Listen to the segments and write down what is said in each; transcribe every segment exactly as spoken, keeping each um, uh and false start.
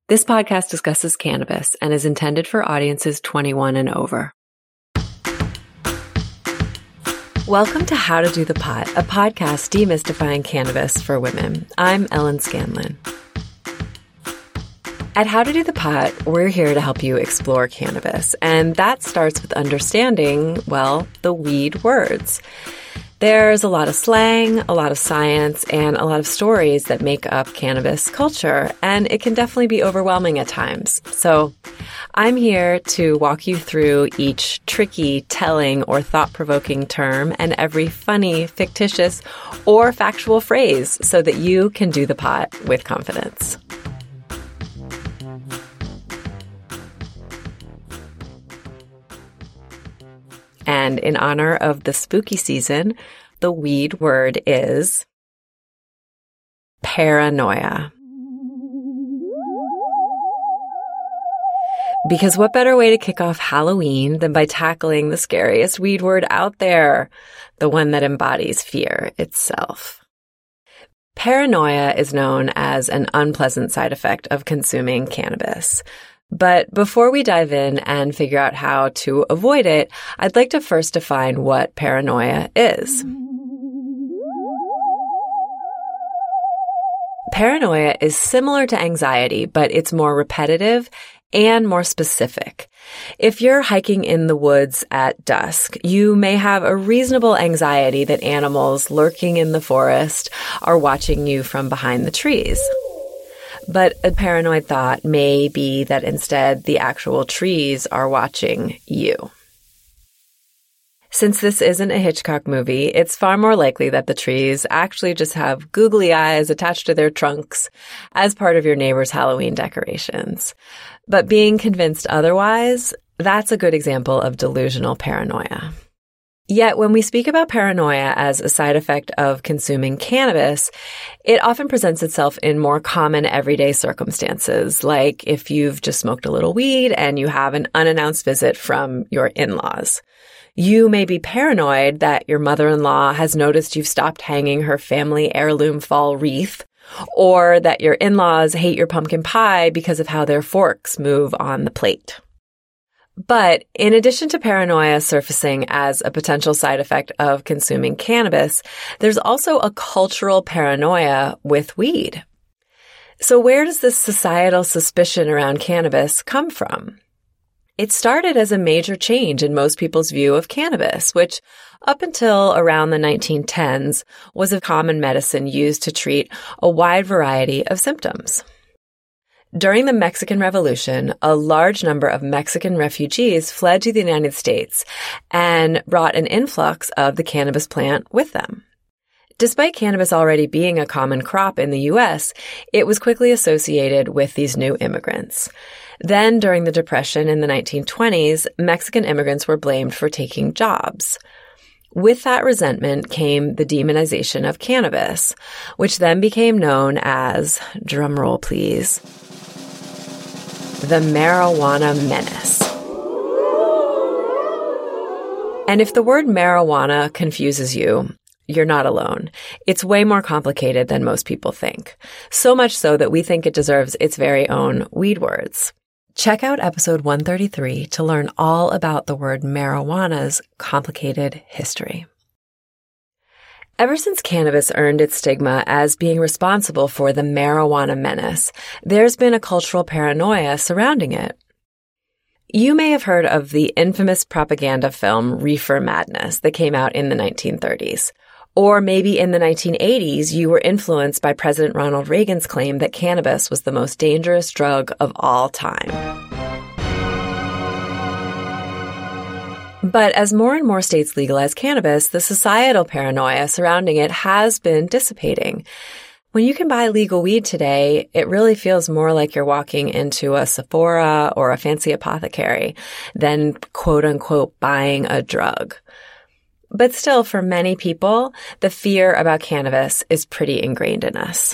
This podcast discusses cannabis and is intended for audiences twenty-one and over. Welcome to How to Do the Pot, a podcast demystifying cannabis for women. I'm Ellen Scanlon. At How to Do the Pot, we're here to help you explore cannabis, and that starts with understanding, well, the weed words. There's a lot of slang, a lot of science, and a lot of stories that make up cannabis culture, and it can definitely be overwhelming at times. So I'm here to walk you through each tricky, telling, or thought-provoking term and every funny, fictitious, or factual phrase so that you can do the pot with confidence. And in honor of the spooky season, the weed word is paranoia. Because what better way to kick off Halloween than by tackling the scariest weed word out there, the one that embodies fear itself. Paranoia is known as an unpleasant side effect of consuming cannabis. But before we dive in and figure out how to avoid it, I'd like to first define what paranoia is. Paranoia is similar to anxiety, but it's more repetitive and more specific. If you're hiking in the woods at dusk, you may have a reasonable anxiety that animals lurking in the forest are watching you from behind the trees. But a paranoid thought may be that instead the actual trees are watching you. Since this isn't a Hitchcock movie, it's far more likely that the trees actually just have googly eyes attached to their trunks as part of your neighbor's Halloween decorations. But being convinced otherwise, that's a good example of delusional paranoia. Yet when we speak about paranoia as a side effect of consuming cannabis, it often presents itself in more common everyday circumstances, like if you've just smoked a little weed and you have an unannounced visit from your in-laws. You may be paranoid that your mother-in-law has noticed you've stopped hanging her family heirloom fall wreath, or that your in-laws hate your pumpkin pie because of how their forks move on the plate. But in addition to paranoia surfacing as a potential side effect of consuming cannabis, there's also a cultural paranoia with weed. So where does this societal suspicion around cannabis come from? It started as a major change in most people's view of cannabis, which up until around the nineteen tens was a common medicine used to treat a wide variety of symptoms. During the Mexican Revolution, a large number of Mexican refugees fled to the United States and brought an influx of the cannabis plant with them. Despite cannabis already being a common crop in the U S, it was quickly associated with these new immigrants. Then, during the Depression in the nineteen twenties, Mexican immigrants were blamed for taking jobs. With that resentment came the demonization of cannabis, which then became known as, drumroll please, the marijuana menace. And if the word marijuana confuses you, you're not alone. It's way more complicated than most people think. So much so that we think it deserves its very own weed words. Check out episode one thirty-three to learn all about the word marijuana's complicated history. Ever since cannabis earned its stigma as being responsible for the marijuana menace, there's been a cultural paranoia surrounding it. You may have heard of the infamous propaganda film Reefer Madness that came out in the nineteen thirties. Or maybe in the nineteen eighties, you were influenced by President Ronald Reagan's claim that cannabis was the most dangerous drug of all time. But as more and more states legalize cannabis, the societal paranoia surrounding it has been dissipating. When you can buy legal weed today, it really feels more like you're walking into a Sephora or a fancy apothecary than quote-unquote buying a drug. But still, for many people, the fear about cannabis is pretty ingrained in us.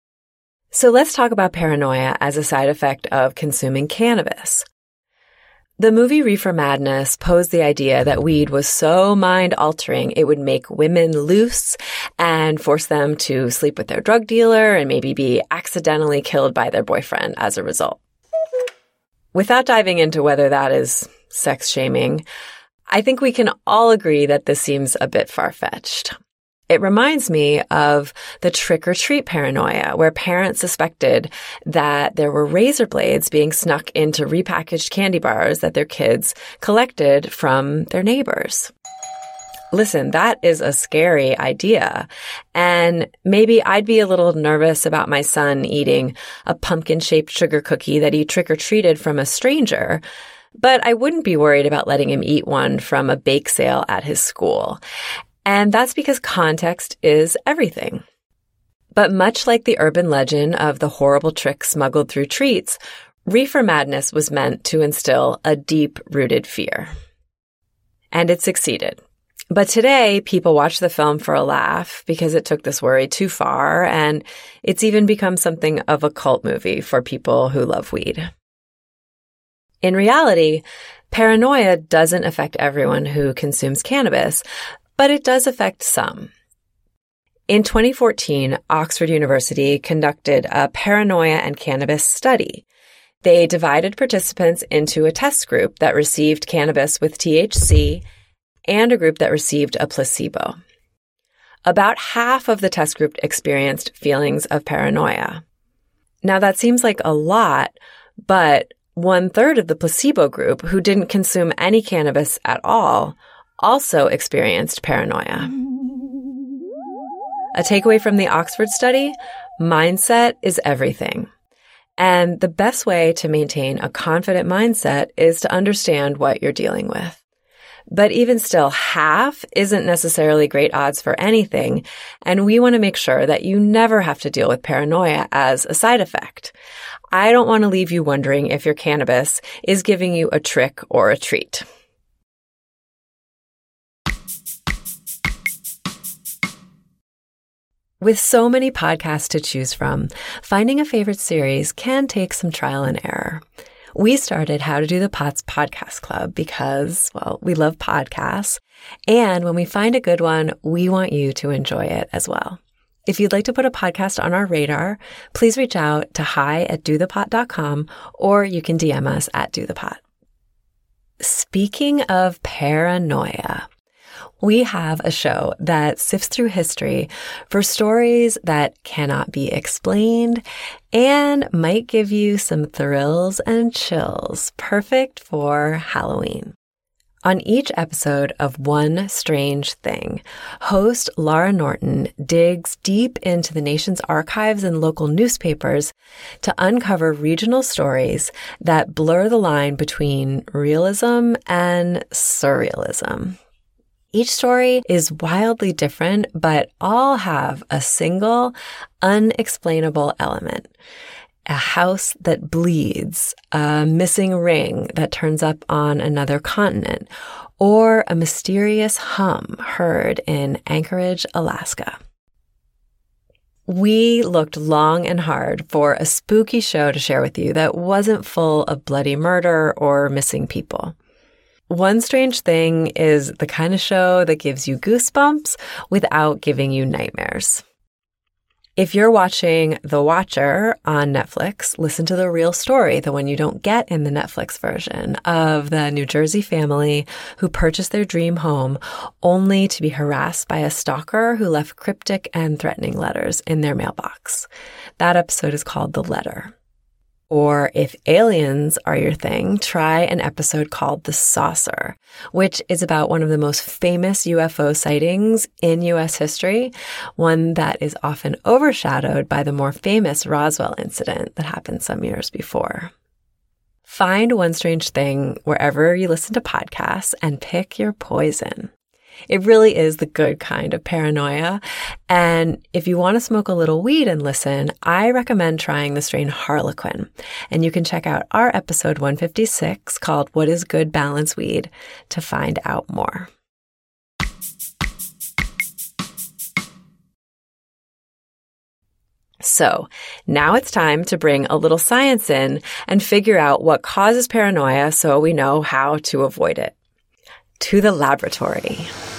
So let's talk about paranoia as a side effect of consuming cannabis. The movie Reefer Madness posed the idea that weed was so mind-altering it would make women loose and force them to sleep with their drug dealer and maybe be accidentally killed by their boyfriend as a result. Without diving into whether that is sex shaming, I think we can all agree that this seems a bit far-fetched. It reminds me of the trick-or-treat paranoia, where parents suspected that there were razor blades being snuck into repackaged candy bars that their kids collected from their neighbors. Listen, that is a scary idea. And maybe I'd be a little nervous about my son eating a pumpkin-shaped sugar cookie that he trick-or-treated from a stranger, but I wouldn't be worried about letting him eat one from a bake sale at his school. And that's because context is everything. But much like the urban legend of the horrible tricks smuggled through treats, Reefer Madness was meant to instill a deep-rooted fear. And it succeeded. But today, people watch the film for a laugh because it took this worry too far, and it's even become something of a cult movie for people who love weed. In reality, paranoia doesn't affect everyone who consumes cannabis, but it does affect some. In twenty fourteen, Oxford University conducted a paranoia and cannabis study. They divided participants into a test group that received cannabis with T H C and a group that received a placebo. About half of the test group experienced feelings of paranoia. Now that seems like a lot, but one third of the placebo group, who didn't consume any cannabis at all, also experienced paranoia. A takeaway from the Oxford study: mindset is everything. And the best way to maintain a confident mindset is to understand what you're dealing with. But even still, half isn't necessarily great odds for anything, and we want to make sure that you never have to deal with paranoia as a side effect. I don't want to leave you wondering if your cannabis is giving you a trick or a treat. With so many podcasts to choose from, finding a favorite series can take some trial and error. We started How to Do the Pots Podcast Club because, well, we love podcasts. And when we find a good one, we want you to enjoy it as well. If you'd like to put a podcast on our radar, please reach out to hi at do the pot dot com, or you can D M us at dothepot. Speaking of paranoia, we have a show that sifts through history for stories that cannot be explained and might give you some thrills and chills, perfect for Halloween. On each episode of One Strange Thing, host Laura Norton digs deep into the nation's archives and local newspapers to uncover regional stories that blur the line between realism and surrealism. Each story is wildly different, but all have a single, unexplainable element. A house that bleeds, a missing ring that turns up on another continent, or a mysterious hum heard in Anchorage, Alaska. We looked long and hard for a spooky show to share with you that wasn't full of bloody murder or missing people. One Strange Thing is the kind of show that gives you goosebumps without giving you nightmares. If you're watching The Watcher on Netflix, listen to the real story, the one you don't get in the Netflix version, of the New Jersey family who purchased their dream home only to be harassed by a stalker who left cryptic and threatening letters in their mailbox. That episode is called The Letter. Or if aliens are your thing, try an episode called The Saucer, which is about one of the most famous U F O sightings in U S history, one that is often overshadowed by the more famous Roswell incident that happened some years before. Find One Strange Thing wherever you listen to podcasts and pick your poison. It really is the good kind of paranoia. And if you want to smoke a little weed and listen, I recommend trying the strain Harlequin. And you can check out our episode one fifty-six called What is Good Balance Weed to find out more. So now it's time to bring a little science in and figure out what causes paranoia so we know how to avoid it. To the laboratory.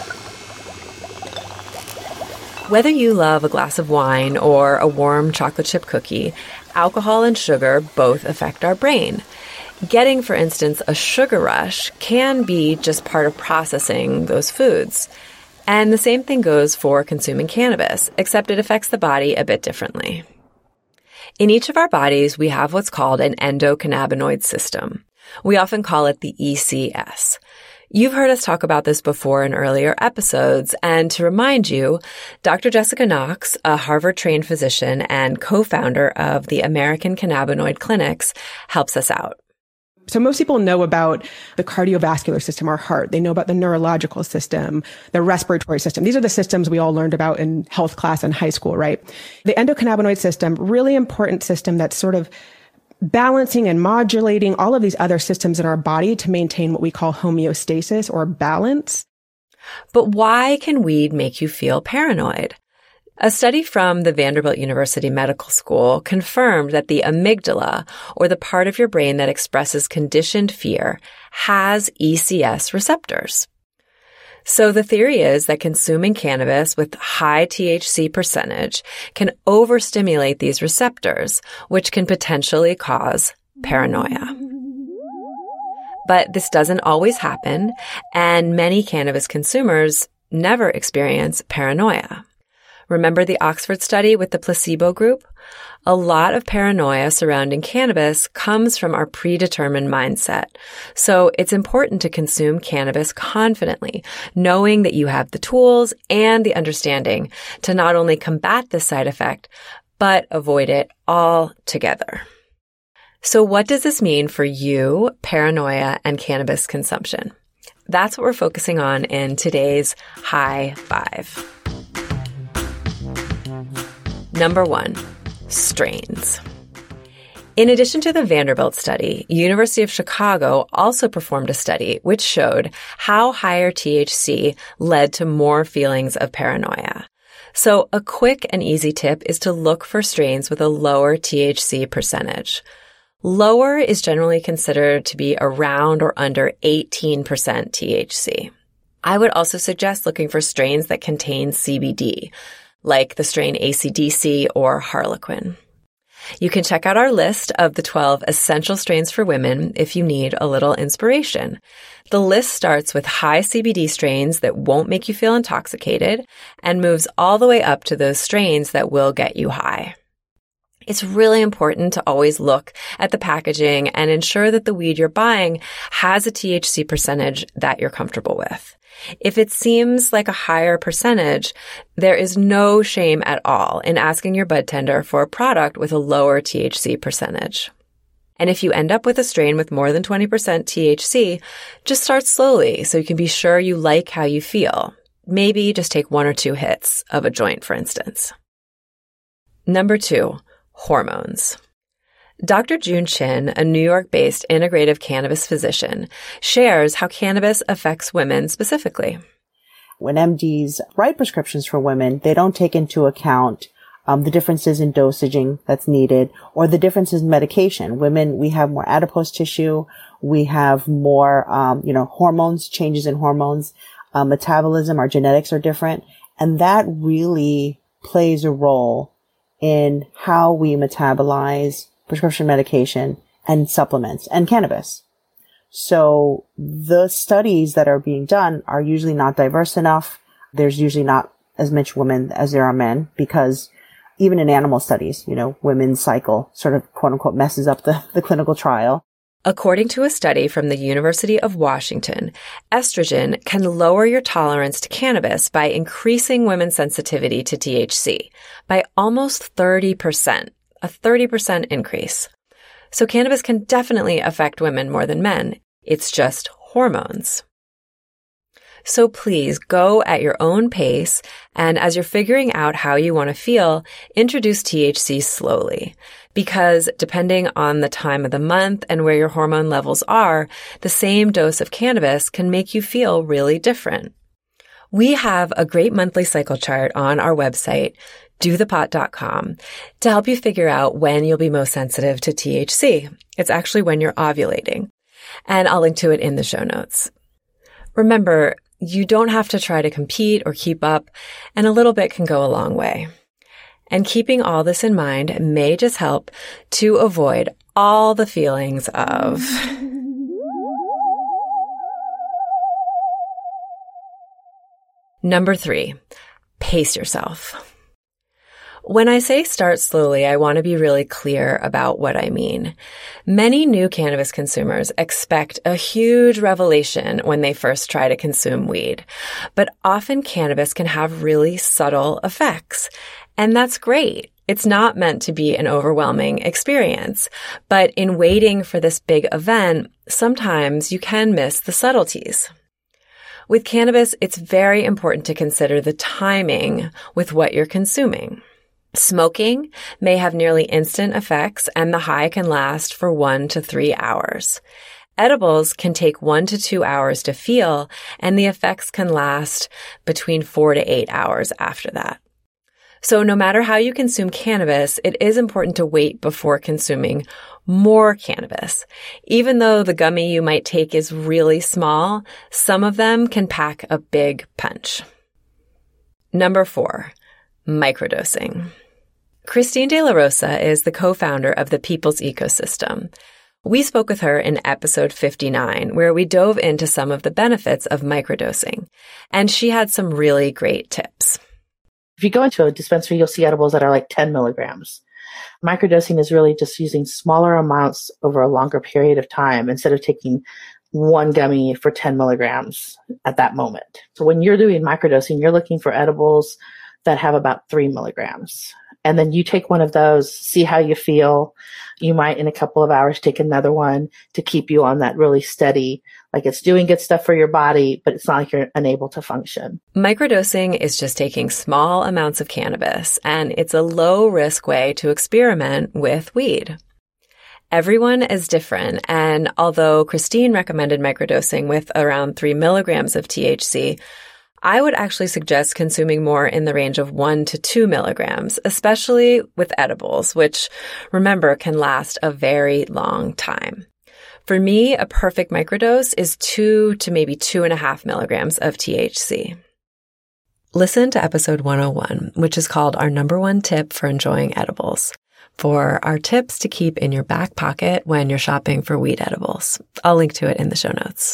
Whether you love a glass of wine or a warm chocolate chip cookie, alcohol and sugar both affect our brain. Getting, for instance, a sugar rush can be just part of processing those foods. And the same thing goes for consuming cannabis, except it affects the body a bit differently. In each of our bodies, we have what's called an endocannabinoid system. We often call it the E C S. You've heard us talk about this before in earlier episodes, and to remind you, Doctor Jessica Knox, a Harvard-trained physician and co-founder of the American Cannabinoid Clinics, helps us out. So most people know about the cardiovascular system, our heart. They know about the neurological system, the respiratory system. These are the systems we all learned about in health class in high school, right? The endocannabinoid system, really important system that's sort of balancing and modulating all of these other systems in our body to maintain what we call homeostasis or balance. But why can weed make you feel paranoid? A study from the Vanderbilt University Medical School confirmed that the amygdala, or the part of your brain that expresses conditioned fear, has E C S receptors. So the theory is that consuming cannabis with high T H C percentage can overstimulate these receptors, which can potentially cause paranoia. But this doesn't always happen, and many cannabis consumers never experience paranoia. Remember the Oxford study with the placebo group? A lot of paranoia surrounding cannabis comes from our predetermined mindset. So it's important to consume cannabis confidently, knowing that you have the tools and the understanding to not only combat this side effect, but avoid it altogether. So what does this mean for you, paranoia, and cannabis consumption? That's what we're focusing on in today's High Five. Number one, strains. In addition to the Vanderbilt study, University of Chicago also performed a study which showed how higher T H C led to more feelings of paranoia. So a quick and easy tip is to look for strains with a lower T H C percentage. Lower is generally considered to be around or under eighteen percent T H C. I would also suggest looking for strains that contain C B D, like the strain A C D C or Harlequin. You can check out our list of the twelve essential strains for women if you need a little inspiration. The list starts with high C B D strains that won't make you feel intoxicated and moves all the way up to those strains that will get you high. It's really important to always look at the packaging and ensure that the weed you're buying has a T H C percentage that you're comfortable with. If it seems like a higher percentage, there is no shame at all in asking your bud tender for a product with a lower T H C percentage. And if you end up with a strain with more than twenty percent T H C, just start slowly so you can be sure you like how you feel. Maybe just take one or two hits of a joint, for instance. Number two, hormones. Doctor June Chin, a New York-based integrative cannabis physician, shares how cannabis affects women specifically. When M Ds write prescriptions for women, they don't take into account um, the differences in dosaging that's needed or the differences in medication. Women, we have more adipose tissue. We have more, um, you know, hormones, changes in hormones, uh, metabolism, our genetics are different. And that really plays a role in how we metabolize prescription medication and supplements and cannabis. So the studies that are being done are usually not diverse enough. There's usually not as much women as there are men because even in animal studies, you know, women's cycle sort of quote unquote messes up the, the clinical trial. According to a study from the University of Washington, estrogen can lower your tolerance to cannabis by increasing women's sensitivity to T H C by almost thirty percent, a thirty percent increase. So cannabis can definitely affect women more than men. It's just hormones. So please go at your own pace, and as you're figuring out how you want to feel, introduce T H C slowly. Because depending on the time of the month and where your hormone levels are, the same dose of cannabis can make you feel really different. We have a great monthly cycle chart on our website, do the pot dot com to help you figure out when you'll be most sensitive to T H C. It's actually when you're ovulating. And I'll link to it in the show notes. Remember, you don't have to try to compete or keep up, and a little bit can go a long way. And keeping all this in mind may just help to avoid all the feelings of Number three, pace yourself. When I say start slowly, I want to be really clear about what I mean. Many new cannabis consumers expect a huge revelation when they first try to consume weed, but often cannabis can have really subtle effects. And that's great. It's not meant to be an overwhelming experience, but in waiting for this big event, sometimes you can miss the subtleties. With cannabis, it's very important to consider the timing with what you're consuming. Smoking may have nearly instant effects, and the high can last for one to three hours. Edibles can take one to two hours to feel, and the effects can last between four to eight hours after that. So no matter how you consume cannabis, it is important to wait before consuming more cannabis. Even though the gummy you might take is really small, some of them can pack a big punch. Number four, microdosing. Christine De La Rosa is the co-founder of the People's Ecosystem. We spoke with her in episode fifty-nine, where we dove into some of the benefits of microdosing, and she had some really great tips. If you go into a dispensary, you'll see edibles that are like ten milligrams. Microdosing is really just using smaller amounts over a longer period of time instead of taking one gummy for ten milligrams at that moment. So when you're doing microdosing, you're looking for edibles that have about three milligrams. And then you take one of those, see how you feel. You might in a couple of hours take another one to keep you on that really steady, like it's doing good stuff for your body, but it's not like you're unable to function. Microdosing is just taking small amounts of cannabis, and it's a low-risk way to experiment with weed. Everyone is different, and although Christine recommended microdosing with around three milligrams of T H C, I would actually suggest consuming more in the range of one to two milligrams, especially with edibles, which, remember, can last a very long time. For me, a perfect microdose is two to maybe two and a half milligrams of T H C. Listen to episode one oh one, which is called Our Number One Tip for Enjoying Edibles, for our tips to keep in your back pocket when you're shopping for weed edibles. I'll link to it in the show notes.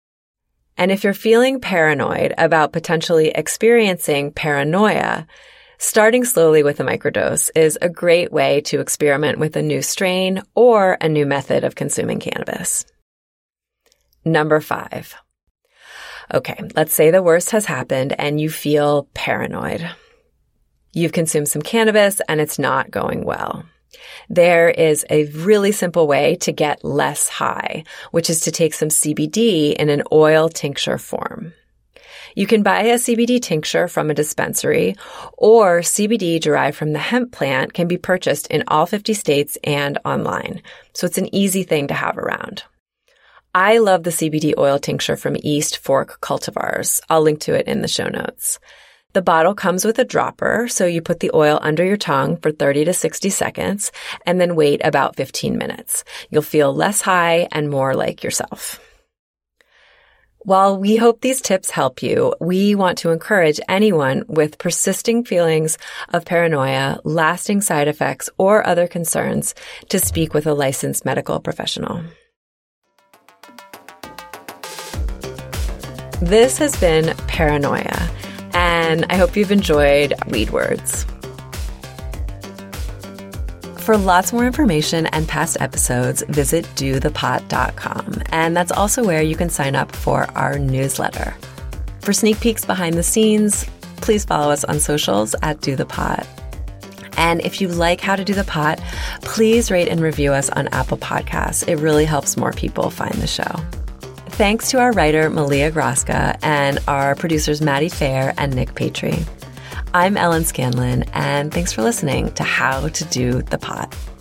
And if you're feeling paranoid about potentially experiencing paranoia, starting slowly with a microdose is a great way to experiment with a new strain or a new method of consuming cannabis. Number five. Okay, let's say the worst has happened and you feel paranoid. You've consumed some cannabis and it's not going well. There is a really simple way to get less high, which is to take some C B D in an oil tincture form. You can buy a C B D tincture from a dispensary, or C B D derived from the hemp plant can be purchased in all fifty states and online. So it's an easy thing to have around. I love the C B D oil tincture from East Fork Cultivars. I'll link to it in the show notes. The bottle comes with a dropper, so you put the oil under your tongue for thirty to sixty seconds and then wait about fifteen minutes. You'll feel less high and more like yourself. While we hope these tips help you, we want to encourage anyone with persisting feelings of paranoia, lasting side effects, or other concerns to speak with a licensed medical professional. This has been Paranoia, and I hope you've enjoyed Weed Words. For lots more information and past episodes, visit do the pot dot com, and that's also where you can sign up for our newsletter. For sneak peeks behind the scenes, please follow us on socials at Do The Pot. And if you like How to Do the Pot, please rate and review us on Apple Podcasts. It really helps more people find the show. Thanks to our writer, Malia Groska, and our producers, Maddie Fair and Nick Patry. I'm Ellen Scanlon, and thanks for listening to How to Do the Pot.